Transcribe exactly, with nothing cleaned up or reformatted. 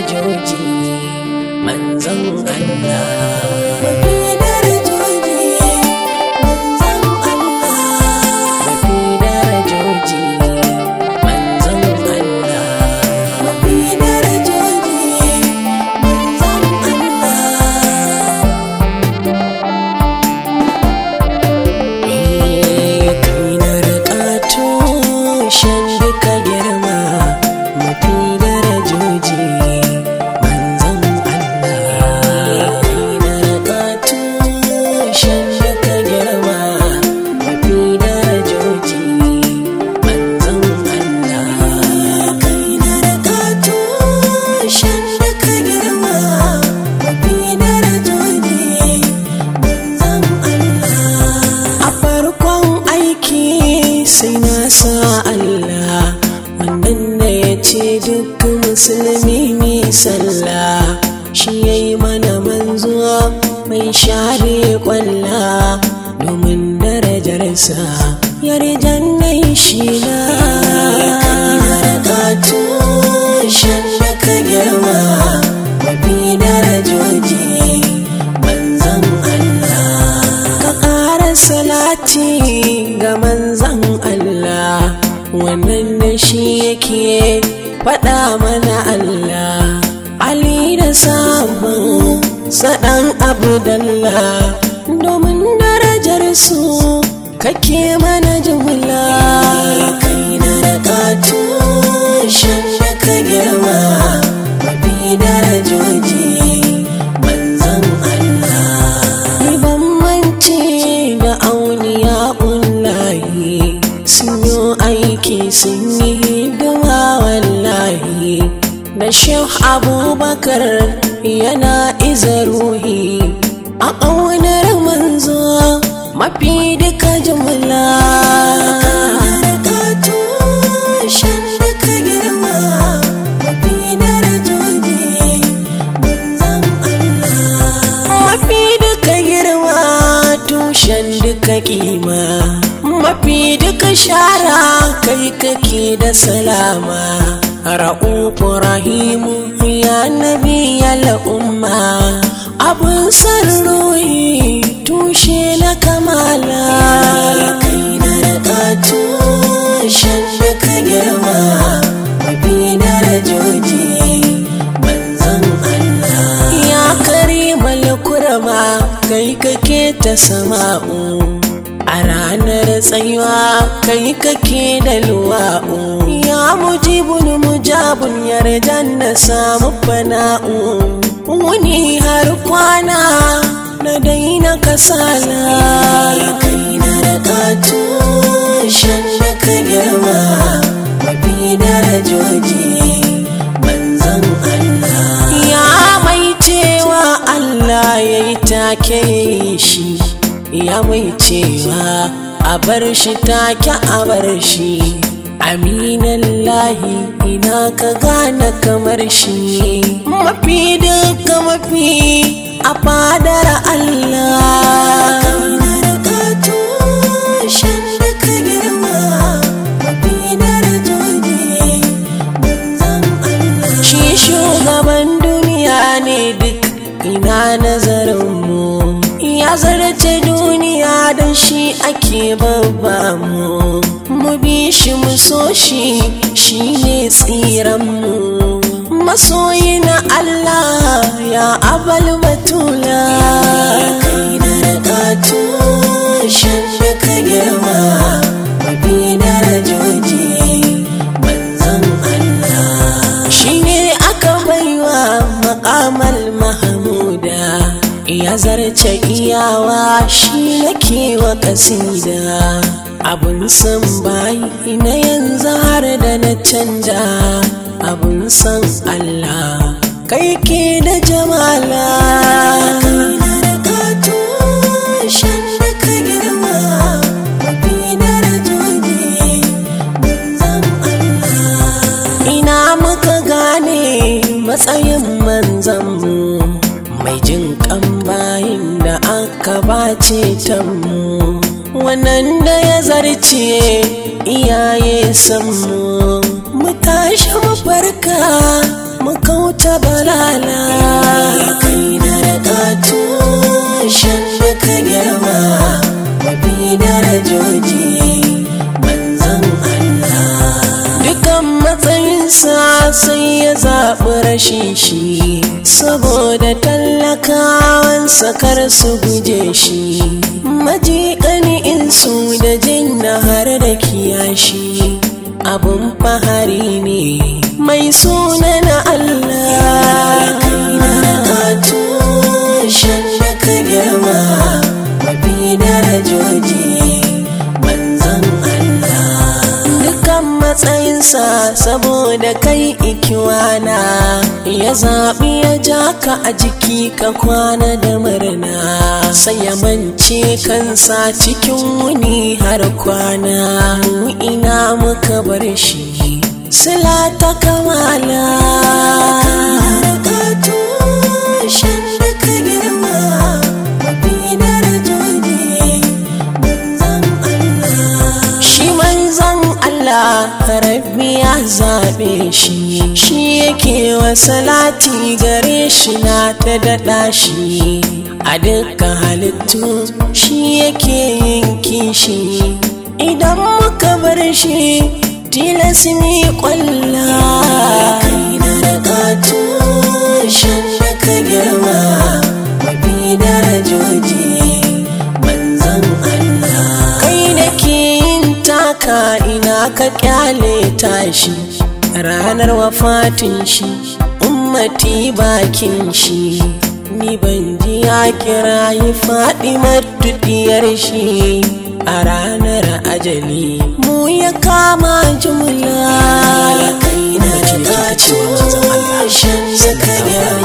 darajoji manzon Allah. Musulmi mai sallah shi yayi mana manzuwa mai share kwalla domin darajarsa yarjan nai shi na katu shan da ka girma mafi darajoji manzon Allah. Ka ƙara salati ga manzon Allah wannan da shi yake faɗa mana Allah. Ali da sabon saɗan Abdallah domin darajar su kake mana jumla. Kai na da ƙatu shan da ka girma mafi darajoji manzon Allah. Ni ban mance da auniya ullahi sun yi aiki sun yi hidima wallahi. Da Sheikh Abubakar yana iza ruhi a ƙaunar manzo mafi duka jumla. Mafi duka girma tushen duka kima mafi duka shara kai kake da salama. Ra'ufu rahimu ya nabi ya la'umma abun san ruhi tushe na kamala. Kai na da ƙatu shan da ka girma mafi darajoji manzon Allah. Ya karimal kurma kai kake ta sama'u a ranar tsayuwa kai kake da luwa'u. Ya mujibun mujabun yardan na samu fana'u wuni har kwana na daina kasala. Kai na da ƙatu shan da ka girma mafi darajoji manzon Allah. Ya mai cewa Allah ya yi take shi ya mai cewa a bar shi take a bar shi. Aminallahi ina ka gane kamar shi mafi duka mafi a fadar Allah. Kai na da ƙatu shan da ka girma mafi darajoji manzon Allah. Shi shugaban duniya ne duk ina nazarinmu ya zarce duniya don shi ake babba mu. Mu bi shi mu so shi shi ne tsiranmu masoyi na Allah ya abal batula. Kai na da ƙatu shan da ka girma mafi darajoji manzon Allah. Shi ne aka baiwa maƙamal Mahmuda ya zarce iyawa shi yake wa kasida. Abun san bayi na yanzu har da na canja abun san Allah kai ke da jamala. Kai na da ƙatu shan da ka girma mafi darajoji manzon Allah. Ina muka gane matsayin manzanmu mai jin kan bayin da aka bace tanmu. Wannan da ya zarce iyaye sanmu mu tashi mu farka mu kauce ta balala kai na riga tushen da ka girma mafi darajoji manzon Allah. Dukan matsayinsa sai ya zaɓi rashin shi saboda talakawansa kar su guje shi. Majiƙani insu da jinna har da kiyashi abun fahari ne mai suna na Allah. Kai na riga tushen da ka girma mafi darajoji manzon Allah. Dukan matsayinsa saboda kai ikiwana ya zaɓi ya ja ka a jiki ka kwana da murna sai ya mance kansa cikin wuni har kwana. Mu ina muka bar shi sila ta kamala. Tushen da ka girma mafi darajoji manzon Allah. Shi manzon Allah rabbi ya zaɓe shi, shi yake wa salati gare shi na ta daɗa shi. A dukkan halittu shi yake yin kishi, idan muka bar shi tilas ni ƙwalla. Kai na riga tushen da ka girma mafi darajoji manzon Allah. Kai da ke yin taka ina ka kyale tashi ranar wafatin shi ummati bakin shi. Ni ban ji ya kira yi Fatimatu diyar shi a ranar ajali mu ya kama jumla. Kai na riga tushen da ka girma